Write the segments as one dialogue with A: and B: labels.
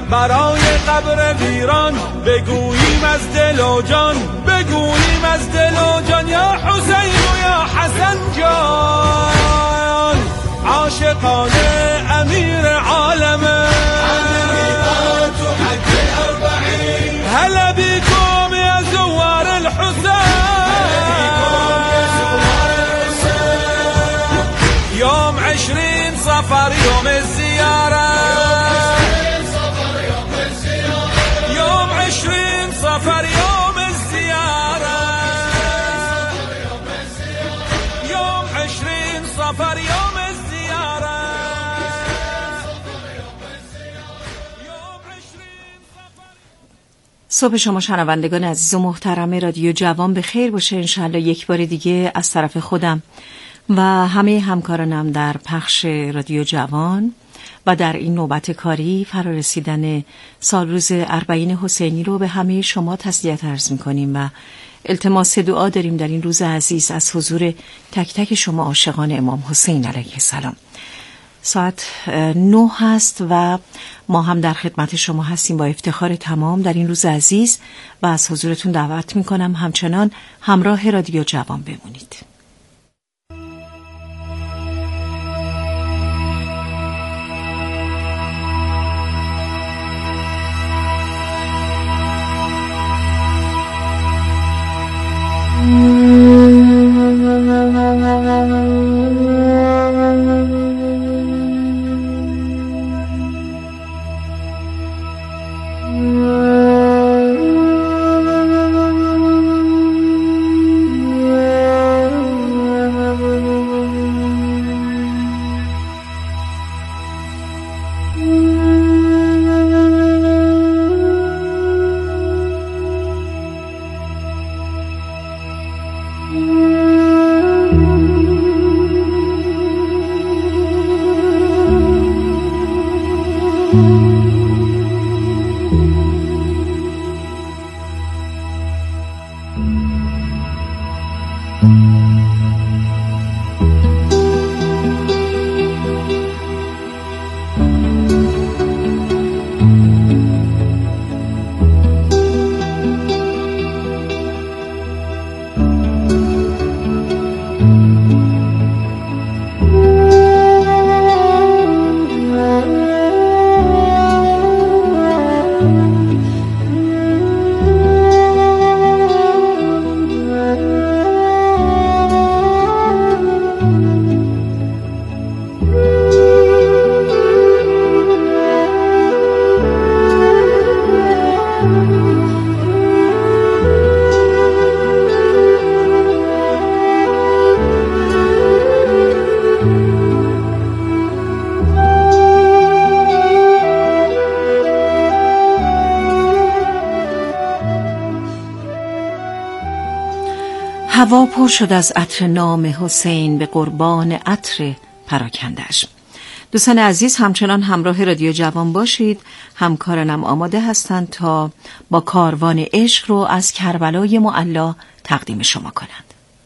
A: برای قبر ویران بگوییم از دل و جان، بگوییم از دل و جان یا حسین و یا حسن جان. عاشقانه امیر عالمه هلا بكم يا زوار الحسين، يوم 20 صفر يوم الزيارة، يوم 20 صفر يوم الزيارة، يوم 20 صفر يوم الزيارة.
B: صبح شما شنوندگان عزیز و محترم رادیو جوان به خیر باشه انشالله. یک بار دیگه از طرف خودم و همه همکارانم در پخش رادیو جوان و در این نوبت کاری فرارسیدن سال روز اربعین حسینی رو به همه شما تسلیت عرض می‌کنیم و التماس دعا داریم در این روز عزیز از حضور تک تک شما عاشقان امام حسین علیه السلام. ساعت 9 هست و ما هم در خدمت شما هستیم با افتخار تمام در این روز عزیز و از حضورتون دعوت میکنم همچنان همراه رادیو جوان بمونید. هوا پر شد از عطر نام حسین به قربان عطر پراکندش. دوستان عزیز همچنان همراه رادیو جوان باشید. همکارانم آماده هستند تا با کاروان عشق رو از کربلای معلا تقدیم شما کنند.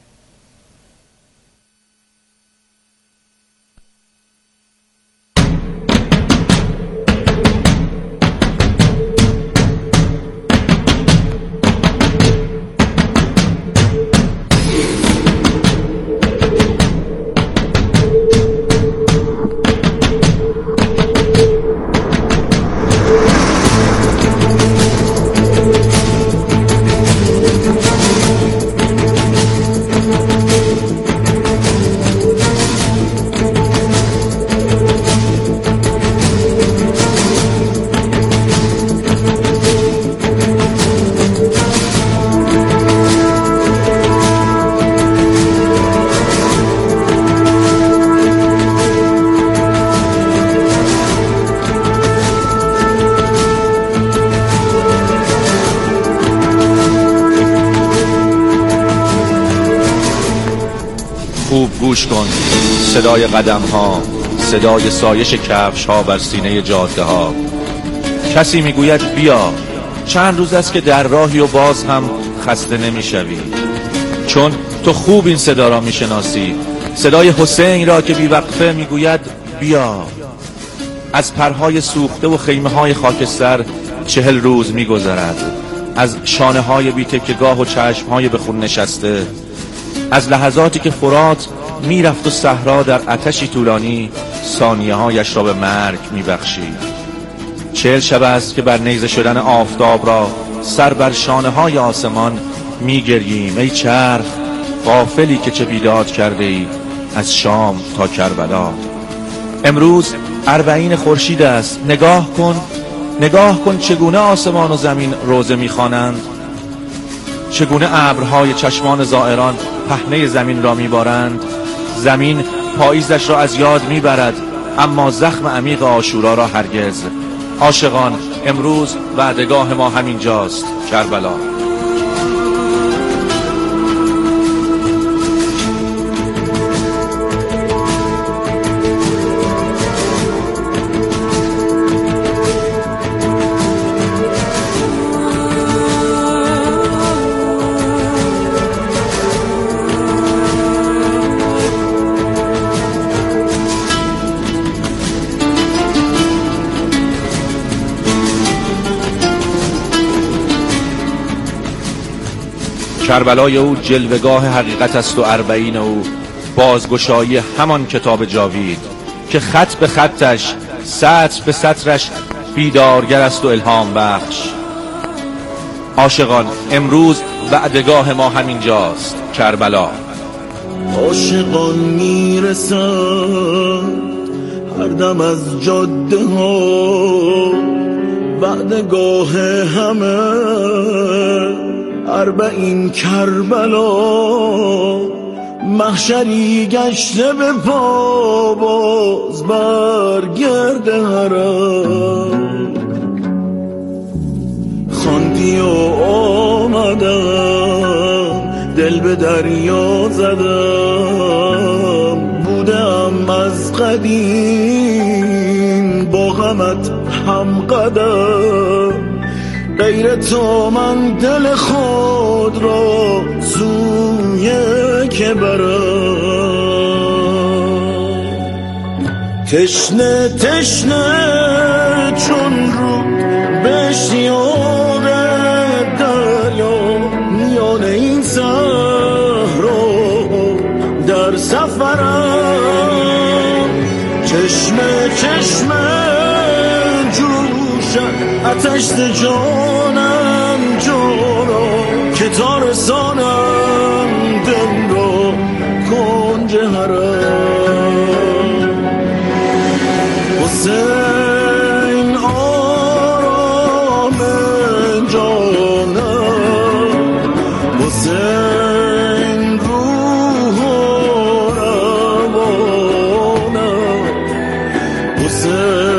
C: خوب گوش کن، صدای قدم ها، صدای سایش کفش ها بر سینه جاده ها. کسی میگوید بیا، چند روز است که در راهی و باز هم خسته نمیشوی، چون تو خوب این صدا را میشناسی، صدای حسین را که بیوقفه میگوید بیا. از پرهای سوخته و خیمه‌های خاکستر 40 روز می‌گذرد، از شانه‌های بی‌تکیه‌گاه و چشم‌های به خون نشسته، از لحظاتی که فرات میرفت و صحرا در آتشی طولانی ثانیه‌هایش را به مرگ میبخشید. 40 شب است که بر نیزه شدن آفتاب را سر بر شانه‌های آسمان میگریم ای چرخ، غافلی که چه بیداد کرده ای از شام تا کربلا. امروز 40 خورشید است، نگاه کن چگونه آسمان و زمین روزه میخوانند، چگونه ابرهای چشمان زائران پهنه زمین را میبارند. زمین پاییزش را از یاد میبرد، اما زخم عمیق عاشورا را هرگز. عاشقان، امروز وعدگاه ما همین جاست، کربلا. کربلای او جلوگاه حقیقت است و 40 او بازگشایی همان کتاب جاوید که خط به خطش، سطر به سطرش بیدارگر است و الهام بخش. عاشقان، امروز وعدگاه ما همین جاست، کربلا.
D: عاشقان میرسند هر دم از جاده ها، وعدگاه همه 40 کربلا. محشری گشته به پا، باز برگرد حرم. خواندی و آمدم، دل به دریا زدم. بودم از قدیم با غمت هم قدم. غیر تو من دل خود را سوی که برم. تشنه چون رو به اشتیاق دریا، میان این صحرا در سفرم. چشمه آتش جانم جانا، که تا رسانم دل را کنج حرم. حسین آرام جانم، حسین روح و روانم، حسین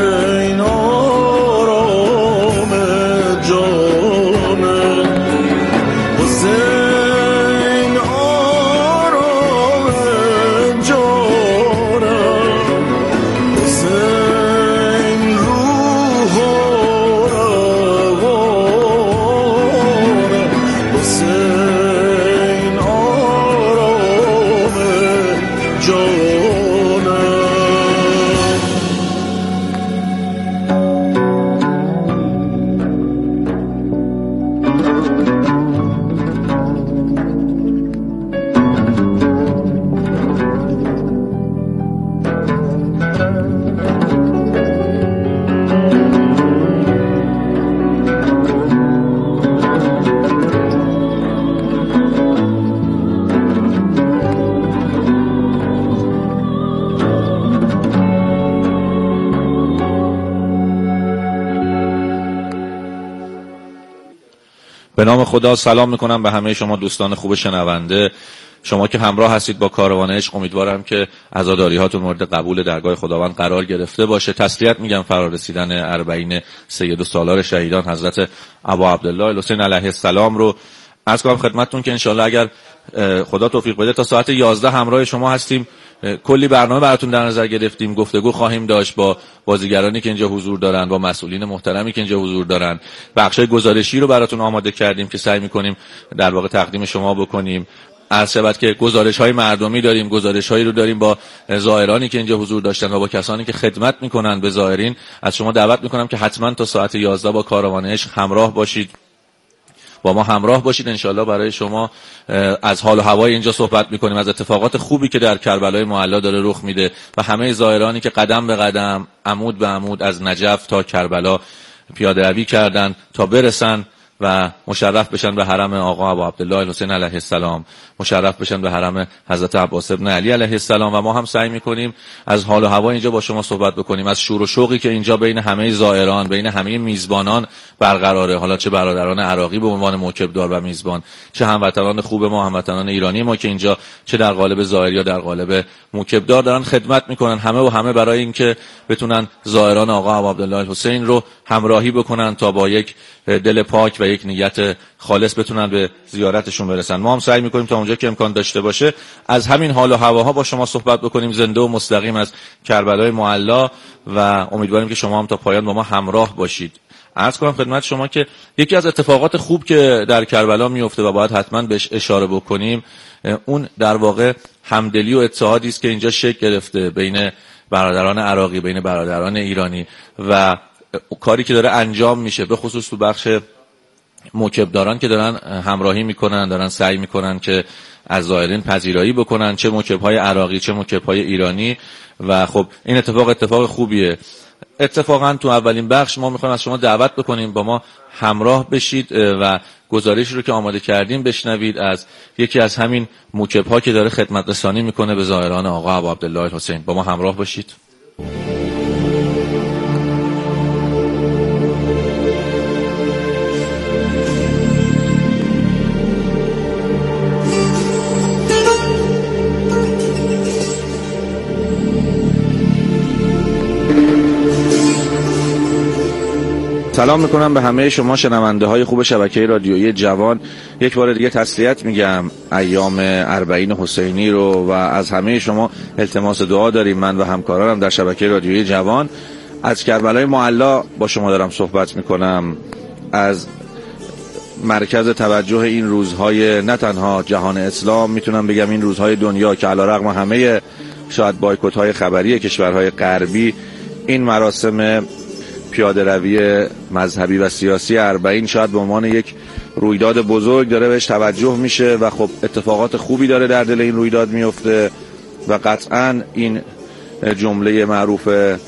C: به نام خدا سلام میکنم به همه شما دوستان خوب شنونده. شما که همراه هستید با کاروان عشق، امیدوارم که عزاداری هاتون مورد قبول درگاه خداوند قرار گرفته باشه. تسلیت میگم فرارسیدن 40 سید و سالار شهیدان حضرت ابا عبدالله الحسین علیه السلام رو. عرض کنم خدمتتون که انشالله اگر خدا توفیق بده تا ساعت 11 همراه شما هستیم. کلی برنامه براتون در نظر گرفتیم، گفتگو خواهیم داشت با بازیگرانی که اینجا حضور دارن، با مسئولین محترمی که اینجا حضور دارن. بخشای گزارشی رو براتون آماده کردیم که سعی می‌کنیم در واقع تقدیم شما بکنیم. عرض شود که گزارش‌های مردمی داریم، گزارش‌هایی رو داریم با زائرانی که اینجا حضور داشتن و با کسانی که خدمت می‌کنن به زائرین. از شما دعوت می‌کنم که حتما تا ساعت 11 با کاروان عشق همراه باشید، با ما همراه باشید. انشالله برای شما از حال و هوای اینجا صحبت میکنیم، از اتفاقات خوبی که در کربلای معلا داره رخ میده و همه زائرانی که قدم به قدم، عمود به عمود از نجف تا کربلا پیاده روی کردن تا برسن و مشرف بشن به حرم آقا ابو عبدالله الحسین علیه السلام، مشرف بشن به حرم حضرت عباس ابن علی علیه السلام. و ما هم سعی میکنیم از حال و هوا اینجا با شما صحبت بکنیم، از شور و شوقی که اینجا بین همه زائران، بین همه میزبانان برقراره، حالا چه برادران عراقی به عنوان موکبدار و میزبان، چه هموطنان خوب ما، هموطنان ایرانی ما که اینجا چه در قالب زائر یا در قالب موکبدار دارن خدمت میکنن، همه و همه برای اینکه بتونن زائران آقا ابو عبدالله الحسین رو همراهی بکنن تا با یک دل پاک و یک نیت خالص بتونن به زیارتشون برسن. ما هم سعی میکنیم تا اونجا که امکان داشته باشه از همین حال و هواها با شما صحبت بکنیم، زنده و مستقیم از کربلای معلا، و امیدواریم که شما هم تا پایان با ما همراه باشید. عرض کنم خدمت شما که یکی از اتفاقات خوب که در کربلا میفته و باید حتما بهش اشاره بکنیم، اون در واقع همدلی و اتحادی است که اینجا شکل گرفته بین برادران عراقی، بین برادران ایرانی، و کاری که داره انجام میشه به خصوص تو بخش موکبداران که دارن همراهی میکنن، دارن سعی میکنن که از زائرین پذیرایی بکنن، چه موکبهای عراقی چه موکبهای ایرانی. و خب این اتفاق خوبیه. اتفاقا تو اولین بخش ما میخوایم از شما دعوت بکنیم با ما همراه بشید و گزارشی رو که آماده کردیم بشنوید از یکی از همین موکبها که داره خدمت رسانی میکنه به زائران آقا ابو عبدالله الحسین. با ما همراه باشید. سلام میکنم به همه شما شنونده های خوب شبکه رادیویی جوان. یک بار دیگه تسلیت میگم ایام 40 حسینی رو و از همه شما التماس دعا داریم. من و همکارانم در شبکه رادیویی جوان از کربلای معلا با شما دارم صحبت میکنم، از مرکز توجه این روزهای نه تنها جهان اسلام، میتونم بگم این روزهای دنیا که علیرغم همه شاید بایکوت های خبری کشورهای غربی، این مراسم پیاده روی مذهبی و سیاسی 40 شاید به عنوان یک رویداد بزرگ داره بهش توجه میشه و خب اتفاقات خوبی داره در دل این رویداد میفته و قطعا این جمله معروف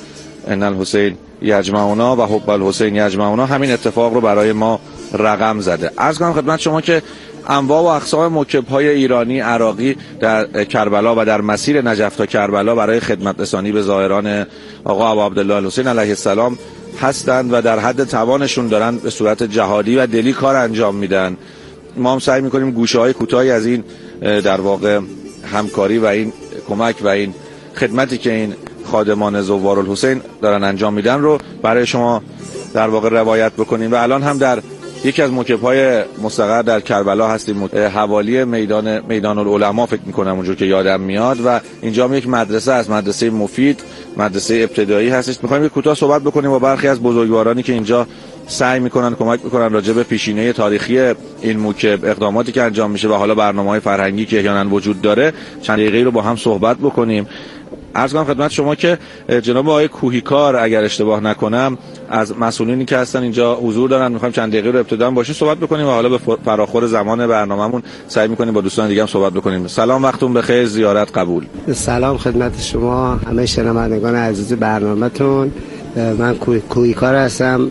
C: ان الحسین یجمعنا و حب الحسین یجمعنا همین اتفاق رو برای ما رقم زده. عرض کنم خدمت شما که انواع و اقسام موکب‌های ایرانی، عراقی در کربلا و در مسیر نجف تا کربلا برای خدمت رسانی به زائران آقا ابو عبدالله الحسین علیه السلام هستند و در حد توانشون دارن به صورت جهادی و دلی کار انجام میدن. ما هم سعی میکنیم گوشه‌های کوتاهی از این در واقع همکاری و این کمک و این خدمتی که این خادمان زوار الحسین دارن انجام میدن رو برای شما در واقع روایت بکنیم. و الان هم در یکی از موکب‌های مستقر در کربلا هستیم، حوالی میدان العلماء فکر میکنم اونجور که یادم میاد، و اینجا هم یک مدرسه است، مدرسه مفید، مدرسه ابتدایی هستش. میخوایم یک کوتاه صحبت بکنیم با برخی از بزرگوارانی که اینجا سعی میکنن کمک میکنن راجع به پیشینه تاریخی این موکب، اقداماتی که انجام میشه و حالا برنامه‌های فرهنگی که احیانا وجود داره. چند دقیقه رو با هم صحبت بکنیم. عرض کنم خدمت شما که جناب آقای کوهیکار اگر اشتباه نکنم از مسئولینی که هستن اینجا حضور دارن. میخوایم چند دقیقه رو ابتدا باشیم صحبت بکنیم و حالا به فراخور زمان برنامه‌مون سعی میکنیم با دوستان دیگه هم صحبت بکنیم. سلام، وقتتون بخیر، زیارت قبول.
E: سلام خدمت شما همه شنوندگان عزیز برنامه‌تون. من کوهیکار هستم،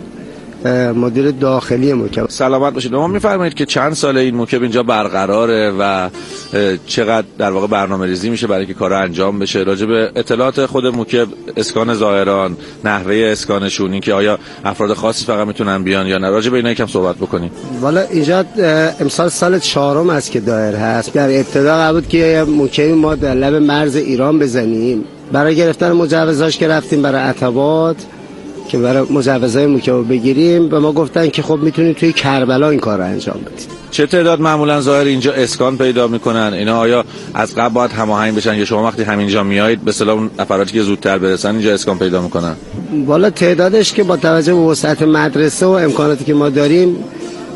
E: مدیر داخلی موکب.
C: سلامت باشید. ما میفرمایید که چند سال این موکب اینجا برقراره و چقدر در واقع برنامه‌ریزی میشه برای که کارا انجام بشه؟ راجع به اطلاعات خود موکب، اسکان زائران، نحوه اسکانشون، این که آیا افراد خاصی فقط میتونن بیان یا نه، راجع به اینا یکم صحبت بکنیم.
E: والا اینجا امسال سال 4م است که دایر هست. در ابتدا قرار بود که موکب ما در لب مرز ایران بزنیم. برای گرفتن مجوزاش که رفتیم برای عتبات که برای مجوزهای موکب بگیریم، به ما گفتن که خب میتونید توی کربلا این کار رو انجام بدید.
C: چه تعداد معمولا زائر اینجا اسکان پیدا میکنن؟ اینا آیا از قبل باید هماهنگ بشن یا شما وقتی همینجا میایید به اصطلاح اون افرادی که زودتر برسن اینجا اسکان پیدا میکنن؟
E: والا تعدادش که با توجه به وسعت مدرسه و امکاناتی که ما داریم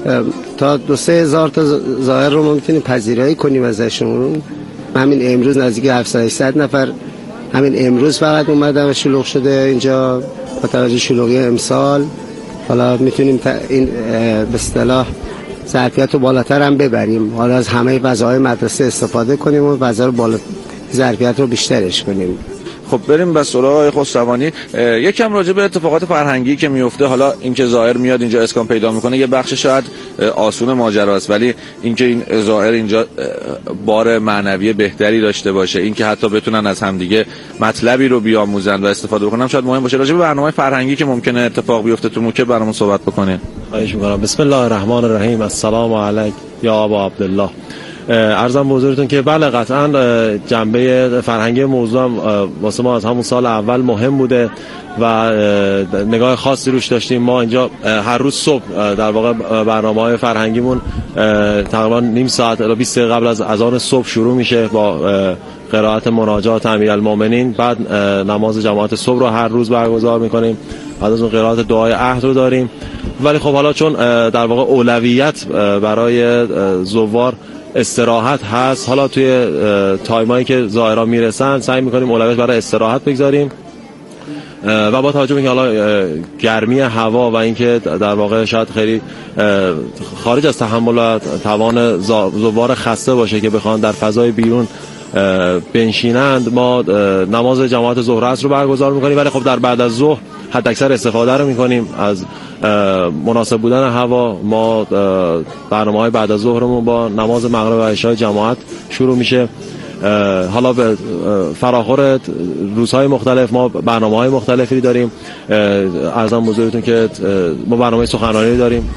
E: تا 2-3 هزار تا زائر رو ما میتونیم پذیرایی کنیم ازشون. همین امروز نزدیک 700-800 نفر همین امروز فقط اومدن و شلوغ شده اینجا. با توجه شلوغی امسال حالا میتونیم این به اصطلاح ظرفیت رو بالاتر هم ببریم. حالا از همه فضاهای مدرسه استفاده کنیم و فضا رو ظرفیت رو بیشترش کنیم.
C: خب بریم به سراغ آقای خسروانی. یکم راجع به اتفاقات فرهنگی که میفته، حالا اینکه زائر میاد اینجا اسکان پیدا میکنه یه بخش شاید آسون ماجراست، ولی اینکه این زائر اینجا بار معنوی بهتری داشته باشه، اینکه حتی بتونن از همدیگه مطلبی رو بیاموزن و استفاده بکنن شاید مهم باشه. راجع به برنامه فرهنگی که ممکنه اتفاق بیفته تو موکب برامون صحبت بکنین.
F: خواهش می‌کنم. بسم الله الرحمن الرحیم. السلام علیک یا ابا عبدالله. عرضم به حضورتون که بله قطعا جنبه فرهنگی موضوع هم واسه ما از همون سال اول مهم بوده و نگاه خاصی روش داشتیم. ما اینجا هر روز صبح در واقع برنامه‌های فرهنگیمون تقریبا نیم ساعت الی 20 دقیقه قبل از اذان صبح شروع میشه با قرائت مناجات امیرالمومنین. بعد نماز جماعت صبح رو هر روز برگزار میکنیم، بعد از اون قرائت دعای عهد رو داریم. ولی خب حالا چون در واقع اولویت برای زوار استراحت هست، حالا توی تایمایی که زائران میرسن سعی میکنیم اولویت برای استراحت بگذاریم و با توجه به اینکه حالا گرمی هوا و اینکه در واقع شاید خیلی خارج از تحمل و توان زوار خسته باشه که بخوان در فضای بیرون بنشینند، ما نماز جماعت ظهر عصر رو برگزار میکنیم. ولی خب در بعد از ظهر حداکثر استفاده رو میکنیم از مناسب بودن هوا. ما برنامه‌های بعد از ظهرمون با نماز مغرب و عشاء جماعت شروع میشه. حالا به فراخور روزهای مختلف ما برنامه‌های مختلفی داریم. عرضم بزرگتون که ما برنامه سخنرانی داریم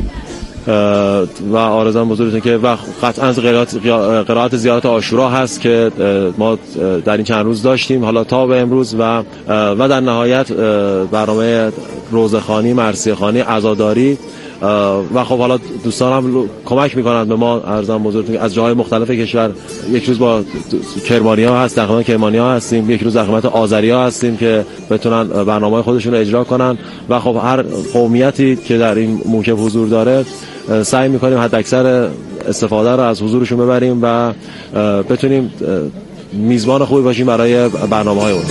F: و آرزوام بزرگتون که و قطعا قرائت زیارت عاشورا هست که ما در این چند روز داشتیم حالا تا به امروز و در نهایت برنامه روزخوانی، مرثیه‌خوانی، عزاداری و خب حالا دوستان هم کمک میکنند به ما. عرضم بزرگتون که از جاهای مختلف کشور یک روز با کرمانی‌ها هست، در خدمت کرمانی‌ها هستیم، یک روز در خدمت آذری‌ها هستیم که بتونن برنامه‌های خودشون رو اجرا کنن و خب هر قومیتی که در این موکب حضور داره سعی میکنیم حد اکثر استفاده رو از حضورشون ببریم و بتونیم میزبان خوبی باشیم برای برنامه‌های اون.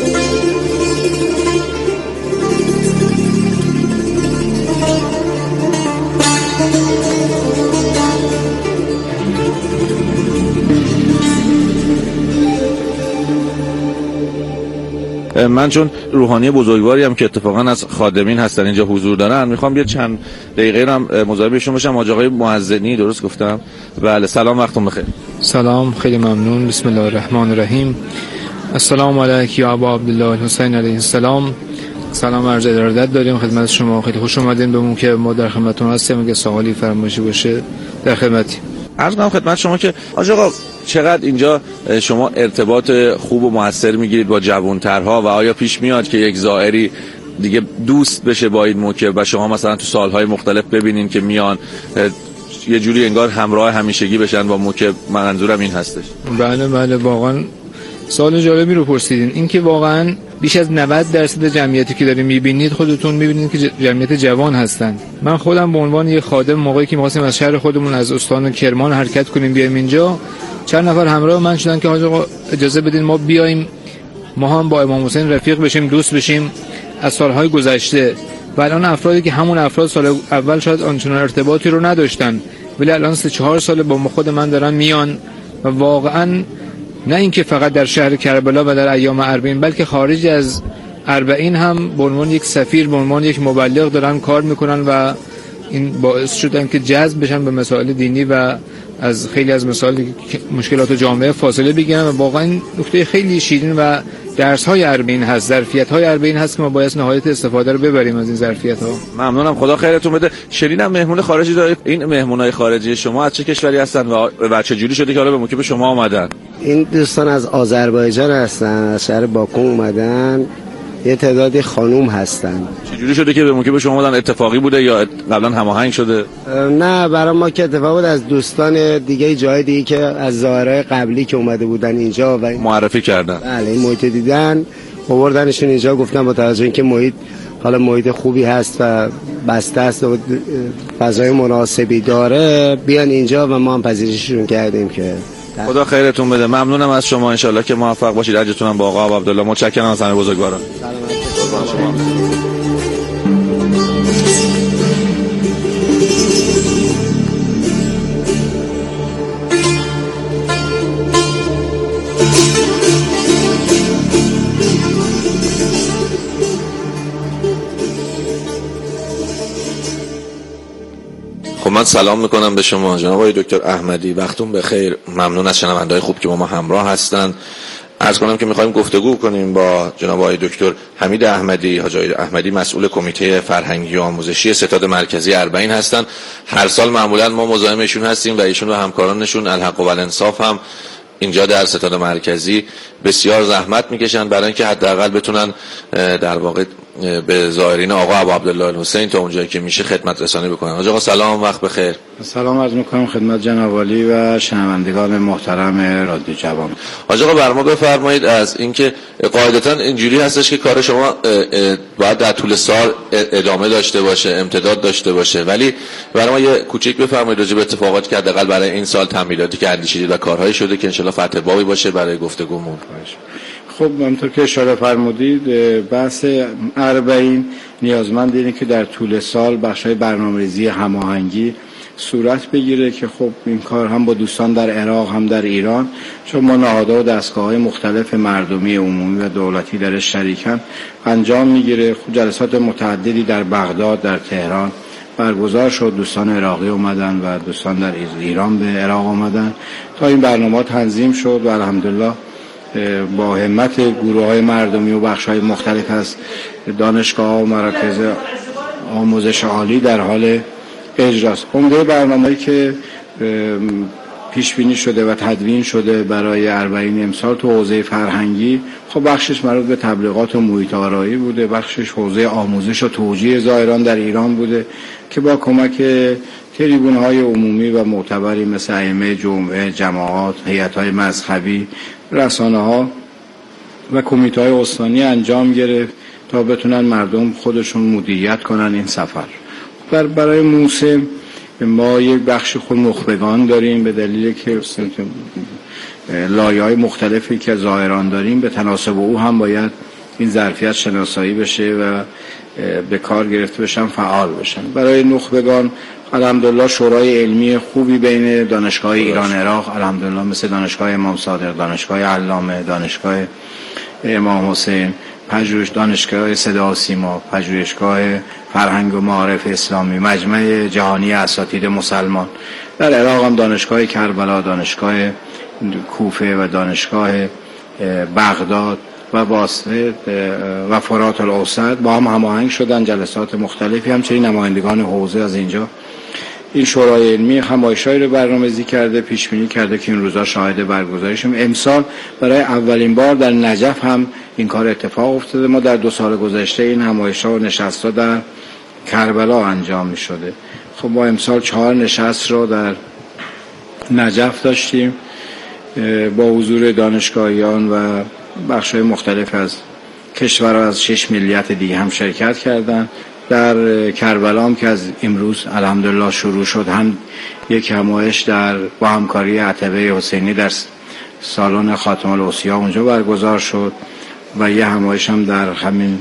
C: من چون روحانی بزرگواری هم که اتفاقا از خادمین هستن اینجا حضور دارن، میخوام یه چند دقیقه هم مصاحبهشون باشم. حاج آقای معزنی، درست گفتم؟ بله، سلام، وقتتون بخیر.
G: سلام، خیلی ممنون. بسم الله الرحمن الرحیم. السلام علیک یا ابا عبدالله حسین علیه السلام. سلام عرض ارادت داریم خدمت شما. خیلی خوش اومدین به ما که ما در خدمتتون هستیم. اگه سوالی فرمایشی باشه در خدمتیم.
C: عرض کنم خدمت شما که حاج آقا چقدر اینجا شما ارتباط خوب و موثر میگیرید با جوانترها و آیا پیش میاد که یک زائری دیگه دوست بشه با این موکب و شما مثلا تو سالهای مختلف ببینین که میان یه جوری انگار همراه همیشگی بشن با موکب؟ منظورم این هستش.
G: بله واقعا سوال جالبی رو پرسیدین. این که واقعا بیش از 90% جمعیتی که داریم میبینید خودتون میبینید که جمعیت جوان هستند. من خودم به عنوان یه خادم موقعی که می‌خواستیم از شهر خودمون از استان کرمان حرکت کنیم بیایم اینجا، چند نفر همراه من شدن که حاج آقا اجازه بدین ما بیایم، ما هم با امام حسین رفیق بشیم، دوست بشیم از سالهای گذشته. و الان افرادی که همون افراد سال اول شاید آنچنان ارتباطی رو نداشتن ولی الان 3-4 سال با خود من دارن میان و واقعا نه اینکه فقط در شهر کربلا و در ایام اربعین بلکه خارج از اربعین هم به عنوان یک سفیر، به عنوان یک مبلغ دارن کار میکنن و این باعث شدن که جذب بشن به مسائل دینی و از خیلی از مسائل مشکلات جامعه فاصله بگیرن. و واقعا نکته خیلی شیرین و درس‌های اربعین هست، ظرفیت‌های اربعین هست که ما باید نهایت استفاده رو ببریم از این ظرفیت‌ها.
C: ممنونم، خدا خیرتون بده. شیرینم مهمون خارجی دارید. این مهمونای خارجی شما از چه کشوری هستن و چه جوری شده که حالا به موکب شما اومدن؟
E: این دوستان از آذربایجان هستن، از شهر باکو اومدن. یه تعدادی خانوم هستن.
C: چجوری شده که به موکب شما اومدن؟ اتفاقی بوده یا قبلا هماهنگ شده؟
E: نه، برای ما که اتفاق بود. از دوستان دیگه جای دیگه که از زائرای قبلی که اومده بودن اینجا و
C: معرفی کردن.
E: بله، این محیط دیدن، آوردنشون اینجا. گفتن با توجه اینکه محیط حالا محیط خوبی هست و بسته است و فضای مناسبی داره بیان اینجا و ما هم پذیرششون کردیم که
C: خدا خیرتون بده. ممنونم از شما، انشالله که موفق باشید. اجرتون هم با آقا عبدالله. متشکرم از همه بزرگواران. خب من سلام میکنم به شما جناب آقای دکتر احمدی، وقتون بخیر. ممنون از شنونده‌های خوب که با ما همراه هستند. عرض کنم که میخوایم گفتگو کنیم با جناب آقای دکتر حمید احمدی. حاج احمدی مسئول کمیته فرهنگی و آموزشی ستاد مرکزی اربعین هستند. هر سال معمولا ما مزاحم ایشون هستیم و ایشون و همکارانشون الحق و الانصاف هم اینجا در ستاد مرکزی بسیار زحمت میکشن برای اینکه حداقل بتونن در واقع به زائرین آقا ابو عبدالله الحسین تا اونجایی که میشه خدمت رسانی بکنن. آقا سلام، وقت بخیر.
H: سلام عرض میکنم خدمت جناب عالی و شنوندگان محترم رادیو جوان.
C: آقا بر ما بفرمایید از اینکه قاعدتا اینجوری هستش که کار شما باید در طول سال ادامه داشته باشه، امتداد داشته باشه، ولی برای ما یه کوچیک بفرمایید راجع به اتفاقاتی که حداقل برای این سال تمهیداتی که اندیشیدید و کارهایی شده که ان شاء الله فتح بابی باشه برای گفتگومون.
H: خب همونطور که اشاره فرمودید بحث اربعین نیازمند اینه که در طول سال بخشای برنامه‌ریزی هماهنگی صورت بگیره که خب این کار هم با دوستان در عراق هم در ایران، چون ما نهادها و دستگاه‌های مختلف مردمی عمومی و دولتی درش شریکن، انجام میگیره. خب جلسات متعددی در بغداد، در تهران برگزار شد. دوستان عراقی اومدن و دوستان در ایران به عراق اومدن تا این برنامه تنظیم شد و الحمدلله با همت گروه‌های مردمی و بخش‌های مختلف از دانشگاه و مراکز آموزش عالی در حال اجراست. عمده برنامه‌ای که پیش بینی شده و تدوین شده برای اربعین امسال تو حوزه فرهنگی، خب بخشش مربوط به تبلیغات و محیط آرایی بوده، بخشش حوزه آموزش و توجیه زائران در ایران بوده که با کمک تریبون‌های عمومی و معتبری مثل ائمه جمعه، جماعات، هیئت‌های مذهبی، رسانه‌ها و کمیته‌های استانی انجام گرفت تا بتونن مردم خودشون مدیریت کنن این سفر. برای موسم ما یک بخش خود نخبگان داریم به دلیل که لایه‌های مختلفی که زائران داریم به تناسب او هم باید این ظرفیت شناسایی بشه و به کار گرفته بشن، فعال بشن. برای نخبگان الحمدلله شورای علمی خوبی بین دانشگاه ایران عراق الحمدلله مثل دانشگاه امام صادق، دانشگاه علامه، دانشگاه امام حسین، پژوهش دانشگاه صدا و سیما، پژوهشگاه فرهنگ و معارف اسلامی، مجمع جهانی اساتید مسلمان، در عراق هم دانشگاه کربلا، دانشگاه کوفه و دانشگاه بغداد و باسط و فرات الاوسط با هم هماهنگ شدن. جلسات مختلفی همچنین نمایندگان حوزه از اینجا این شورای علمی همایش‌هایی رو برنامه‌ریزی کرده، پیش بینی کرده که این روزا شاهد برگزاریشیم. امسال برای اولین بار در نجف هم این کار اتفاق افتاده. ما در 2 سال گذشته این همایش‌ها و نشست‌ها در کربلا انجام می‌شده. خب ما امسال 4 نشست رو در نجف داشتیم با حضور دانشگاهیان و بخش‌های مختلف از کشورها از 6 ملیت دیگه هم شرکت کردند. در کربلا هم که از امروز الحمدلله شروع شد هم یک همایش در با همکاری عتبه حسینی در سالن خاتم الاوصیا اونجا برگزار شد و یه همایش هم در همین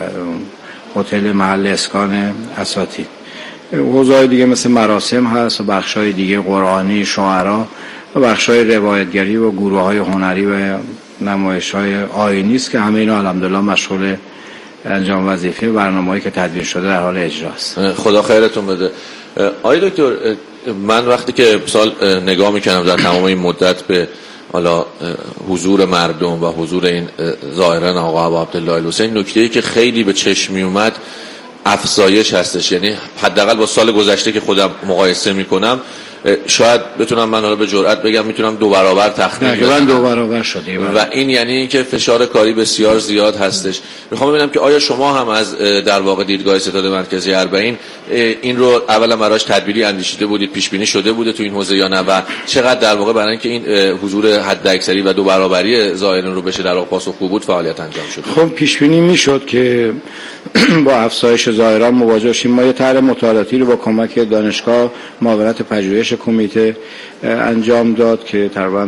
H: هتل محل اسکان اساتید. حوزه‌های دیگه مثل مراسم هست و بخش‌های دیگه قرآنی، شعرا و بخش‌های روایتگری و گروه‌های هنری و نمایش‌های آیینی است که همه اینا الحمدلله مشغول انجام وظیفه برنامه‌ای که تدوین شده در حال اجراست.
C: خدا خیرتون بده. آقای دکتر، من وقتی که سال نگاه می‌کردم در تمام این مدت به حالا حضور مردم و حضور این زائران آقا ابو عبدالله الحسین، نکته‌ای که خیلی به چشم میومد افزایش هستش. یعنی حداقل با سال گذشته که خودم مقایسه میکنم شاید بتونم من حالا به جرئت بگم میتونم 2 برابر تخمین
H: بزنم. 2 برابر شده
C: و این یعنی اینکه فشار کاری بسیار زیاد هستش. میخوام ببینم که آیا شما هم از در واقع دیدگاه ستاد مرکزی اربعین این رو اولا براش تدبیری اندیشیده بودید، پیش بینی شده بوده تو این حوزه یا نه، و چقدر در واقع برای اینکه این حضور حداکثری و 2 برابری زائرین رو بشه در واقع پاسخگو بود فعالیت انجام شد؟
H: خب پیش بینی میشد که با افزایش زائران مواجه شیم. ما یه طرح مطالعاتی رو با کمک دانشگاه معاونت پژوهش کمیته انجام داد که تقریبا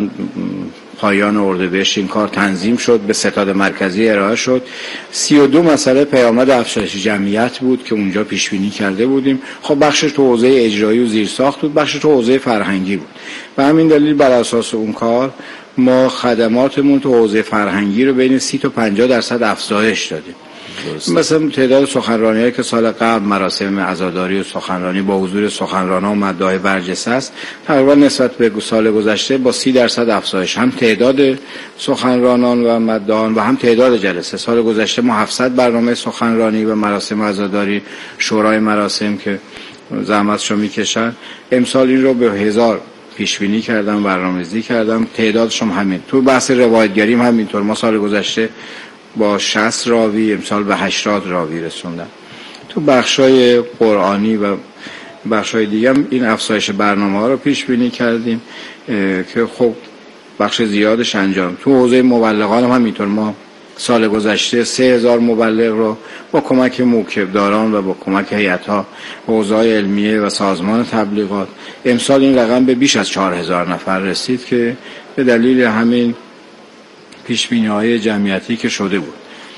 H: پایان اردیبهشت این کار تنظیم شد، به ستاد مرکزی ارائه شد. 32 مسئله پیامد افزایش جمعیت بود که اونجا پیش بینی کرده بودیم. خب بخشش تو حوزه اجرایی و زیرساخت بود، بخشش تو حوزه فرهنگی بود. به همین دلیل بر اساس اون کار ما خدماتمون تو حوزه فرهنگی رو بین 30 تا 50% افزایش دادیم. مثلا تعداد سخنرانی‌هایی که سال قبل مراسم عزاداری و سخنرانی با حضور سخنرانان و مداح برجسته است، تقریبا نسبت به سال گذشته با 30% افزایش، هم تعداد سخنرانان و مداحان و هم تعداد جلسه. سال گذشته ما 700 برنامه سخنرانی و مراسم عزاداری شورای مراسم که زحمتشو میکشن، امسال این رو به 1000 پیش بینی کردم، برنامه‌ریزی کردم. تعدادش هم همین. تو بحث روایتگری هم همینطور. ما سال گذشته با 60 راوی، امسال به 80 راوی رسوندن. تو بخشای قرآنی و بخشای دیگه هم این افزایش برنامه‌ها رو پیش بینی کردیم که خب بخش زیادش انجام. تو حوزه مبلغان هم همینطور. ما سال گذشته 3000 مبلغ رو با کمک موکبداران و با کمک هیئت‌ها حوزه‌های علمیه و سازمان تبلیغات، امسال این رقم به بیش از 4000 نفر رسید که به دلیل همین پیشبینی‌های جمعیتی که شده بود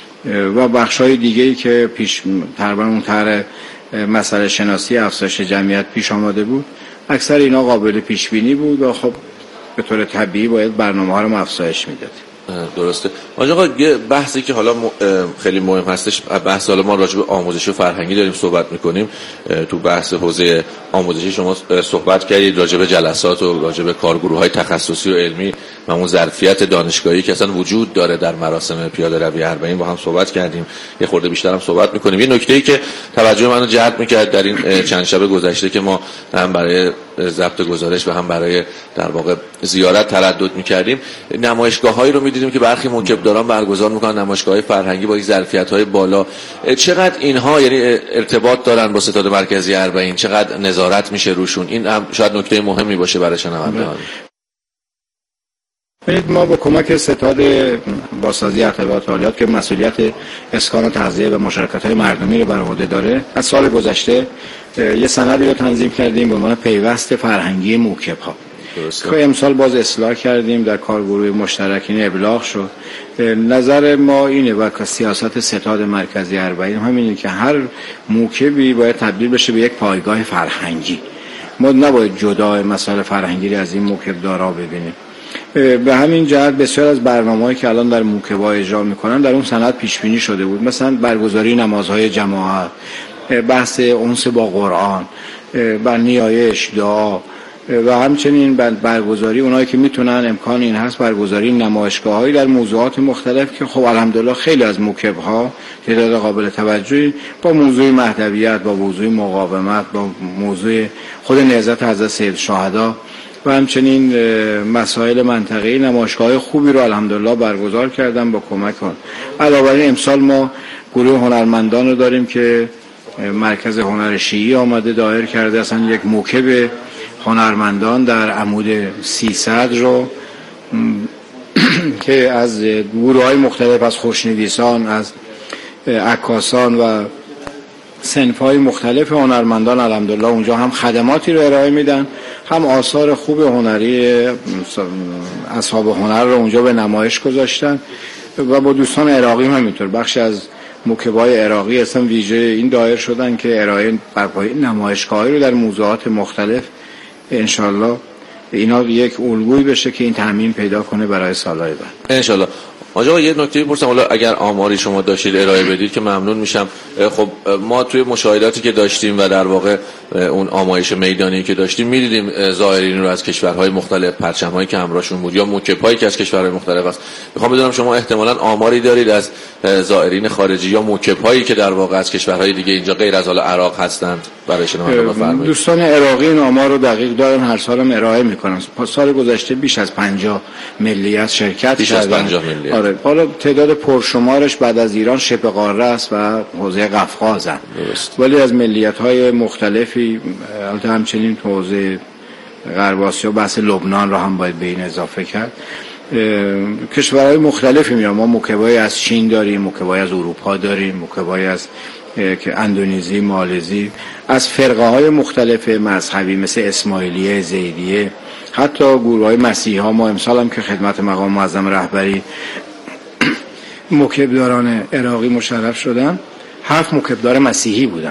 H: و بخش‌های دیگه‌ای که تقریبا اون طرح مسئله شناسی افزایش جمعیت پیش آمده بود، اکثر اینا قابل پیشبینی بود و خب به طور طبیعی باید برنامه‌ها رو افزایش میداد.
C: درسته. آقا یه بحثی که حالا خیلی مهم هستش، بحث حالا ما راجع به آموزش و فرهنگی داریم صحبت میکنیم. تو بحث حوزه آموزشی شما صحبت کردید راجع به جلسات و راجع به کارگروه‌های تخصصی و علمی و اون ظرفیت دانشگاهی که اصلا وجود داره در مراسم پیاده روی اربعین با هم صحبت کردیم. یه خورده بیشتر هم صحبت میکنیم. یه نکته‌ای که توجه منو جلب میکرد در این چند شب گذشته که ما هم برای ضبط گزارش و هم برای در واقع زیارت تردد میکردیم، نمایشگاه‌هایی رو می‌دیدیم که برخی موکبداران برگزار میکنن، نمایشگاه‌های فرهنگی با یک ظرفیت‌های بالا. چقدر اینها یعنی ارتباط دارن با ستاد مرکزی اربعین؟ چقدر نظارت میشه روشون؟ این هم شاید نکته مهمی باشه برای شنوندگان.
H: ما با کمک ستاد بازسازی ارتباطات عالیات که مسئولیت اسکان و تغذیه و مشارکت‌های مردمی رو بر عهده داره، از سال گذشته یه سندی رو تنظیم کردیم به عنوان پیوست فرهنگی موکب‌ها که امسال باز اصلاح کردیم، در کارگروه مشترکین ابلاغ شد. نظر ما اینه و سیاست ستاد مرکزی اربعین همینه که هر موکبی باید تبدیل بشه به یک پایگاه فرهنگی. ما نباید جدا مسائل فرهنگی از این موکبدارا ببینیم. به همین جهت بسیار از برنامه‌هایی که الان در موکب‌ها اجرا می‌کنن در اون سند پیش بینی شده بود، مثلا برگزاری نمازهای جماعت، بحث انس با قرآن، بر نیایش، دعا و همچنین برگزاری اونایی که میتونن امکان این هست برگزاری نمایشگاه‌هایی در موضوعات مختلف که خب الحمدلله خیلی از موکب‌ها تعداد قابل توجهی با موضوع مهدویت، با موضوع مقاومت، با موضوع خود نهضت حضرت سیدالشهدا و همچنین مسائل منطقه‌ای نمایشگاه خوبی رو الحمدلله برگزار کردن با کمک اون. علاوه بر امسال ما گروه هنرمندان رو داریم که مرکز هنر شیعی آمده دایر کرده، اصلا یک موکب هنرمندان در عمود 300 رو که از گروه‌های مختلف، از خوشنویسان، از عکاسان و صنف‌های مختلف هنرمندان الحمدلله اونجا هم خدماتی رو ارائه میدن، هم آثار خوب هنری اصحاب هنر رو اونجا به نمایش گذاشتن و با دوستان عراقی هم همینطور. بخش از موکبای عراقی اصلا ویژه این دایر شدن که ارائه برپای نمایشگاهی رو در موضوعات مختلف انشالله اینا یک الگویی بشه که این تامین پیدا کنه برای سالهای بعد
C: انشالله. آقا یه نکته بپرسم، حالا اگر آماری شما داشتید ارائه بدید که ممنون میشم. خب ما توی مشاهداتی که داشتیم و در واقع اون آمایش میدانی که داشتیم می‌دیدیم زائرین رو از کشورهای مختلف، پرچم‌هایی که همراهشون بود یا موکب‌هایی که از کشورهای مختلف است. میخوام بدونم شما احتمالاً آماری دارید از زائرین خارجی یا موکب‌هایی که در واقع از کشورهای دیگه اینجا غیر از حالا عراق هستند برای شنونده بفرمایید.
H: دوستان عراقی این آمار رو دقیق دارن، هر سالم ارائه میکنن. سال گذشته بیش از 50 ملیت شرکت کردن.
C: بیش از 50 ملیت.
H: آره، حالا تعداد پرشمارش بعد از ایران شبه قاره است و حوزه قفقازن. ولی از ملیت‌های مختلفی، البته همچنین تو حوزه غرب آسیا بحث لبنان رو هم باید به این اضافه کرد. کشورهای مختلفی میان. ما موکبای از چین داریم، موکبای از اروپا داریم، موکبای از که اندونزی، مالزی، از فرقه های مختلف مذهبی مثل اسماعیلیه، زیدیه، حتی گروه های مسیحی ها. ما امسال هم که خدمت مقام معظم رهبری موکبداران عراقی مشرف شدن، 7 موکبدار مسیحی بودن.